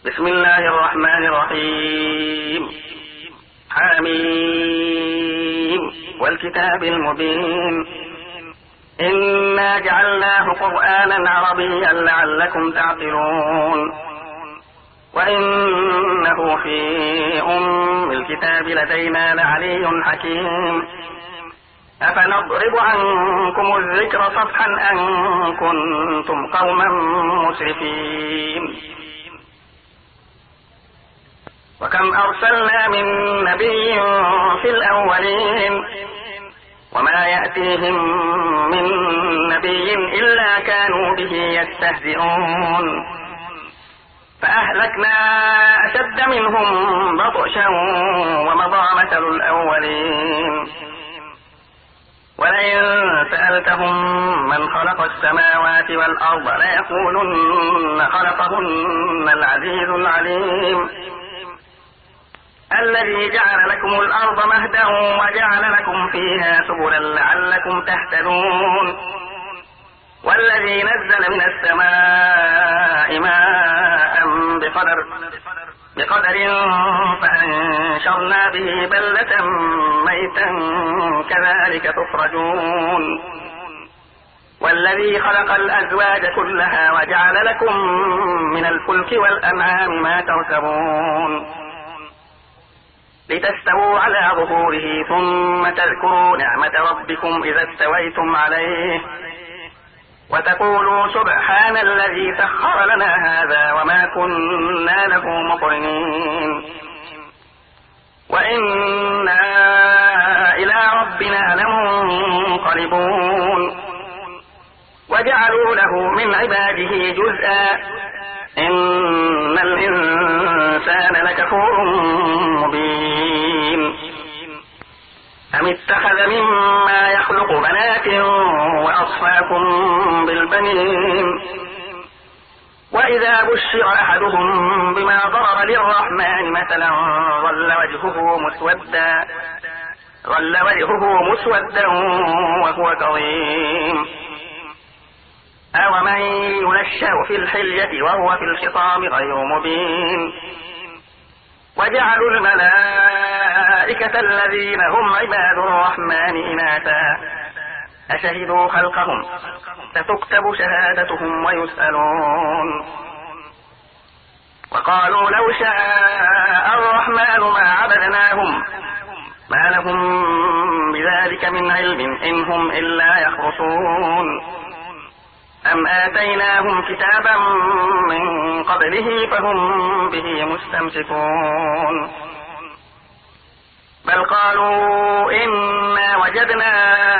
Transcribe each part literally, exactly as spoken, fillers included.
بسم الله الرحمن الرحيم. حميم والكتاب المبين إنا جعلناه قرآنا عربيا لعلكم تعقلون وإنه في أم الكتاب لدينا لعلي حكيم. أفنضرب عنكم الذكر صفحا أن كنتم قوما مسرفين. وكم أرسلنا من نبي في الأولين وما يأتيهم من نبي إلا كانوا به يستهزئون فأهلكنا أشد منهم بطشا ومضى مثل الأولين. ولئن سألتهم من خلق السماوات والأرض ليقولن خلقهن العزيز العليم الذي جعل لكم الأرض مهدا وجعل لكم فيها سبلا لعلكم تهتدون والذي نزل من السماء ماء بقدر بقدر فأنشرنا به بلدة ميتا كذلك تخرجون والذي خلق الأزواج كلها وجعل لكم من الفلك والأنعام ما تركبون لتستووا على ظهوره ثم تذكروا نعمة ربكم إذا استويتم عليه وتقولوا سبحان الذي سخر لنا هذا وما كنا له مقرنين وإنا إلى ربنا لمنقلبون. وجعلوا له من عباده جزءا إن الإنسان لكفور مبين. أم اتخذ مما يخلق بنات وأصفاكم بالبنين وإذا بشر أحدهم بما ضرب للرحمن مثلا ظل وجهه مسودا ظل وجهه مسودا وهو كظيم أومن ينشأ في الحلية وهو في الخصام غير مبين. وجعلوا الملائكة الذين هم عباد الرحمن إناثا أشهدوا خلقهم ستكتب شهادتهم ويسألون. وقالوا لو شاء الرحمن ما عبدناهم ما لهم بذلك من علم إن هم إلا يخرصون أم آتيناهم كتابا من قبله فهم به مستمسكون بل قالوا إنا وجدنا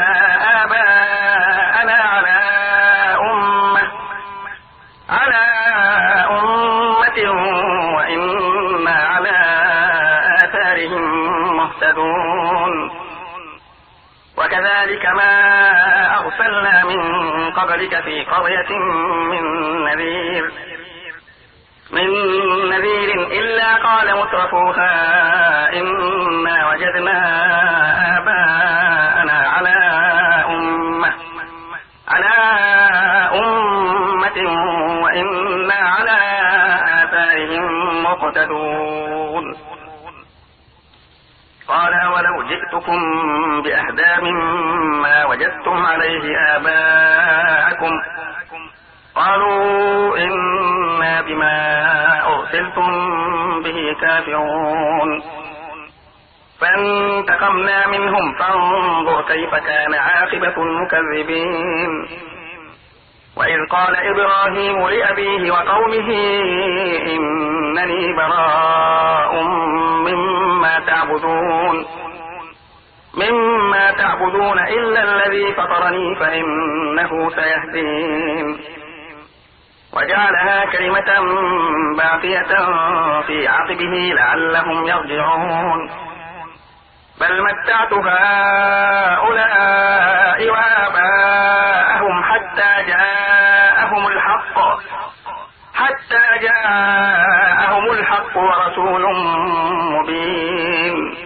آباءنا على أمة على أمة وإنا على آثارهم مهتدون وكذلك ما أرسلنا من قبلك في قرية من نذير من نذير إلا قال مترفوها إنا وجدنا آباءنا على أمة على أمة وإنا على آثارهم مقتدون. قال ولو جئتكم بأهدى مما وجدتم عليه آباءكم قالوا إنا بما أرسلتم به كافرون فانتقمنا منهم فانظر كيف كان عاقبة المكذبين. وإذ قال إبراهيم لأبيه وقومه إنني براء مما تعبدون مما تعبدون إلا الذي فطرني فإنه سيهدين وجعلها كلمة باقية في عقبه لعلهم يرجعون بل متعت هؤلاء وآباءهم حتى جاءهم الحق حتى جاءهم الحق ورسول مبين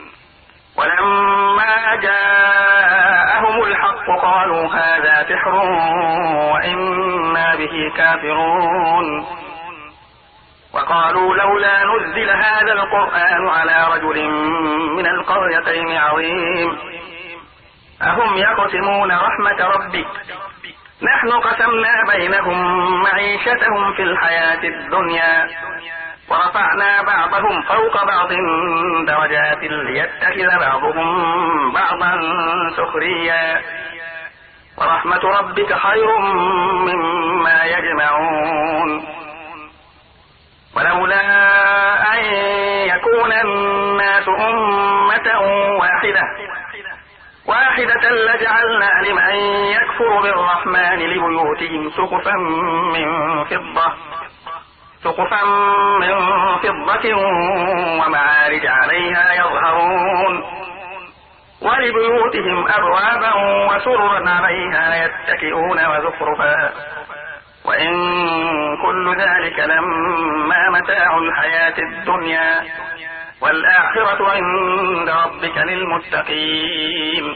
ولما جاءهم الحق قالوا هذا سحر وإنا به كافرون وقالوا لولا نزل هذا القرآن على رجل من القريتين عظيم أهم يقسمون رحمة ربك نحن قسمنا بينهم معيشتهم في الحياة الدنيا ورفعنا بعضهم فوق بعض درجات ليتخذ بعضهم بعضا سخريا ورحمة ربك خير مما يجمعون ولولا أن يكون الناس أمة واحدة واحدة لجعلنا لمن يكفر بالرحمن لبيوتهم سقفا من فضة سقفا من فضة ومعارج عليها يظهرون ولبيوتهم أبوابا وسررا عليها يتكئون وزخرفا وإن كل ذلك لما متاع الحياة الدنيا والآخرة عند ربك للمتقين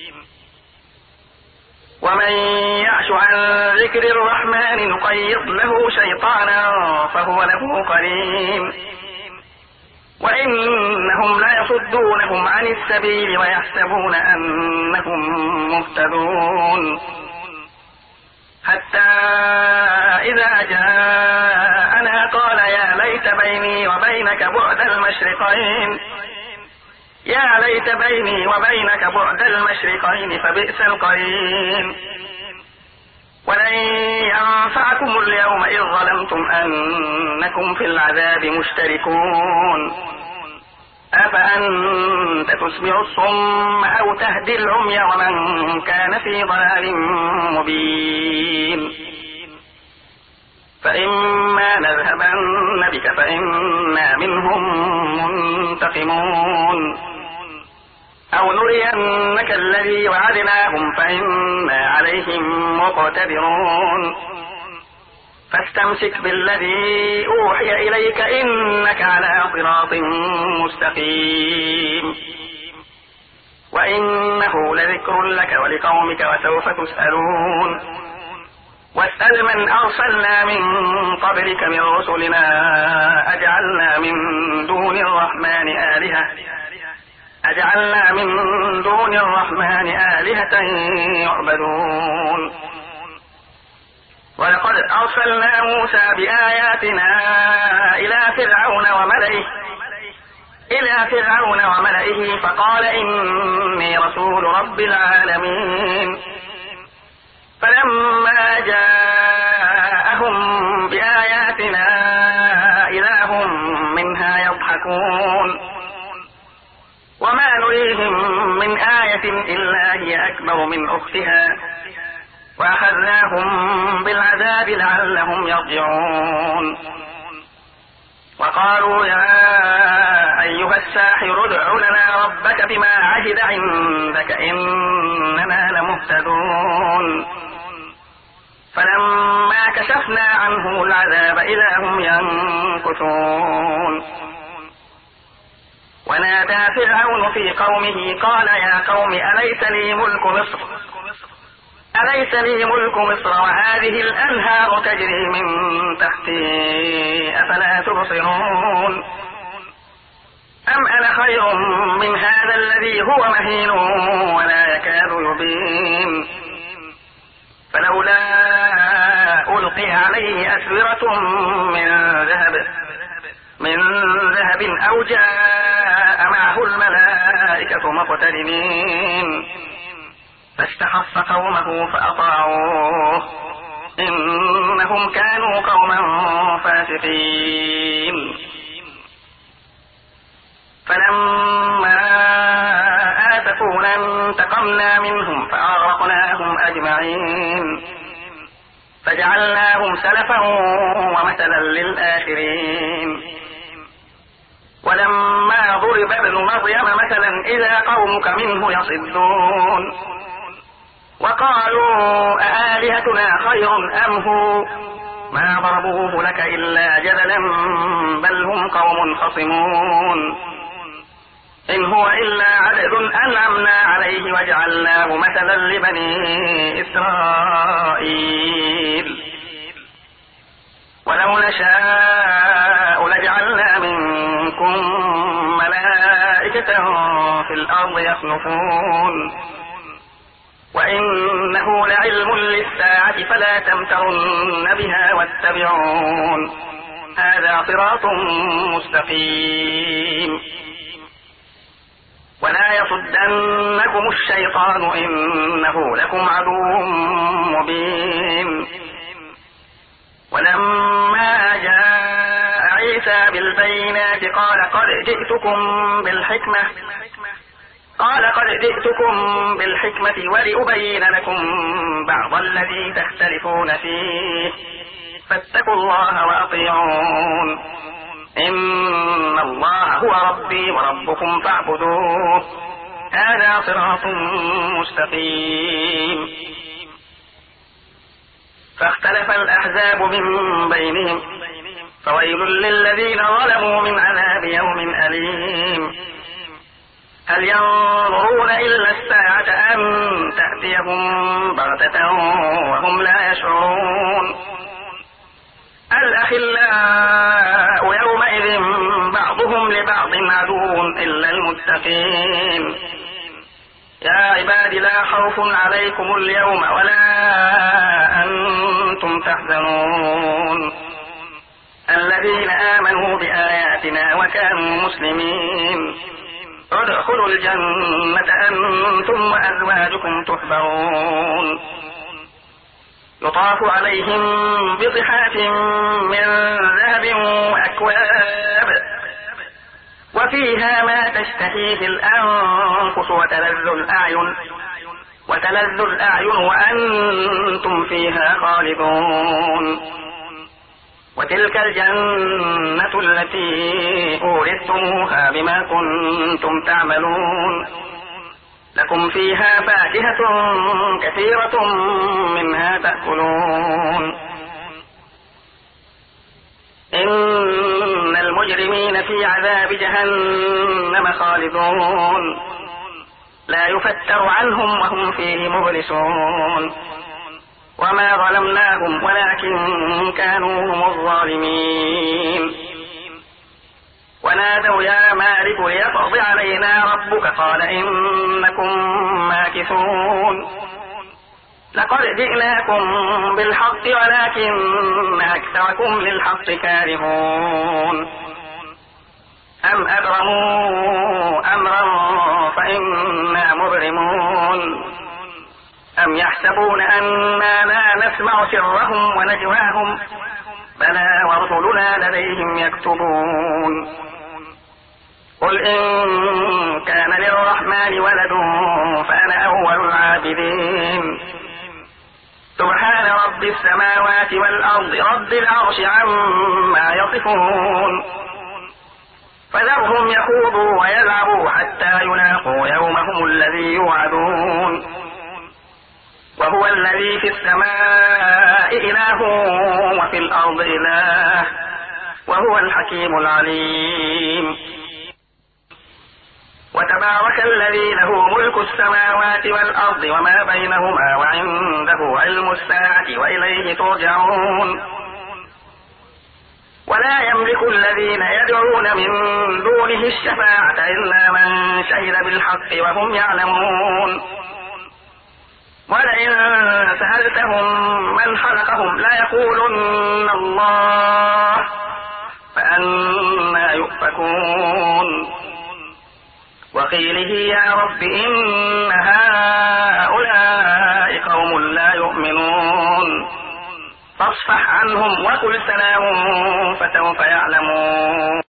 ومن يعش عن ذكر الرحمن نقيض له شيطانا فهو له قرين وإنهم ليصدونهم عن السبيل ويحسبون أنهم مهتدون حتى إذا جاءنا قال يا ليت بيني وبينك بعد المشرقين يا ليت بيني وبينك بعد المشرقين فبئس القرين ولن ينفعكم اليوم إذ ظلمتم أنكم في العذاب مشتركون أفأنت تسمع الصم أو تهدي العمي ومن كان في ضلال مبين فإما نذهبن بك فإنا منهم منتقمون أو نرينك الذي وعدناهم فإنا عليهم مقتدرون فاستمسك بالذي أوحي إليك إنك على صراط مستقيم وإنه لذكر لك ولقومك وسوف تسألون واسأل من أرسلنا من قبلك من رسلنا أجعلنا من دون الرحمن آلهة أجعلنا من دون الرحمن آلهة يعبدون ولقد أرسلنا موسى بآياتنا إلى فرعون وملئه إلى فرعون وملئه فقال إني رسول رب العالمين فلما جاءهم بآياتنا إذا هم منها يضحكون وما نريهم من آية إلا هي أكبر من أختها وأخذناهم بالعذاب لعلهم يرجعون وقالوا يا أيها الساحر ادع لنا ربك بما عهد عندك إننا لمهتدون فلما كشفنا عنهم العذاب إذا هم ينكثون ونادى فرعون في قومه قال يا قوم أليس لي ملك مصر أليس لي ملك مصر وهذه الأنهار تجري من تحتي أفلا تبصرون أم أنا خير من هذا الذي هو مهين ولا يكاد يبين فلولا ألقي عليه أسورة من ذهب من ذهب أو جاء معه الملائكة مقترنين فاستخف قومه فأطاعوه إنهم كانوا قوما فاسقين فلما آسفونا انتقمنا منهم فأغرقناهم أجمعين فجعلناهم سلفا ومثلا للآخرين ولما ضرب ابن مريم مثلا إذا قومك منه يصدون وقالوا أآلهتنا خير أم هو ما ضربوه لك إلا جدلا بل هم قوم خصمون إن هو إلا عبد أنعمنا عليه وجعلناه مثلا لبني إسرائيل ولو نشاء منكم ملائكة في الأرض يخلفون وإنه لعلم للساعة فلا تمترن بها واتبعون هذا صراط مستقيم ولا يصدنكم الشيطان إنه لكم عدو مبين. ولما جاء عيسى بالبينات قال قد جئتكم بالحكمة قال قد جئتكم بالحكمة ولأبين لكم بعض الذي تختلفون فيه فاتقوا الله وأطيعون إن الله هو ربي وربكم فاعبدوه هذا صراط مستقيم. فاختلف الأحزاب من بينهم فويل للذين ظلموا من عذاب يوم أليم. هل ينظرون إلا الساعة أن تأتيهم بغتة وهم لا يشعرون. الأخلاء يومئذ بعضهم لبعض عدو إلا المتقين. يا عباد لا خوف عليكم اليوم ولا أنتم تحزنون الذين آمنوا بآياتنا وكانوا مسلمين ادخلوا الجنة أنتم وأزواجكم تحبرون يطاف عليهم بصحاف من ذهب وأكواب وفيها ما تشتهيه الأنفس وتلذ الأعين وتلذ الأعين وأنتم فيها خالدون. وتلك الجنة التي أورثتموها بما كنتم تعملون لكم فيها فاكهة كثيرة منها تأكلون. إن المجرمين في عذاب جهنم خالدون لا يفتر عنهم وهم فيه مبلسون. وما ظلمناهم ولكن كانوا هم الظالمين. ونادوا يا مالك ليقض علينا ربك قال إنكم ماكثون. لقد جئناكم بالحق ولكن أكثركم للحق كارهون. أم أبرموا أمرا فإنا مبرمون. أم يحسبون أننا لا نسمع سرهم ونجواهم بلى ورسلنا لديهم يكتبون. قل إن كان للرحمن ولد فأنا أول العابدين. سبحان رب السماوات والأرض رب العرش عما يصفون. فذرهم يخوضوا ويلعبوا حتى يلاقوا يومهم الذي يوعدون. وهو الذي في السماء إله وفي الأرض إله وهو الحكيم العليم. وتبارك الذي له ملك السماوات والأرض وما بينهما وعنده علم الساعة وإليه ترجعون. ولا يملك الذين يدعون من دونه الشفاعة إلا من شهد بالحق وهم يعلمون. ولئن سألتهم من خلقهم ليقولن الله فأنى يؤفكون. وقيله يا رب إن هؤلاء قوم لا يؤمنون فاصفح عنهم وقل سلام فسوف يعلمون.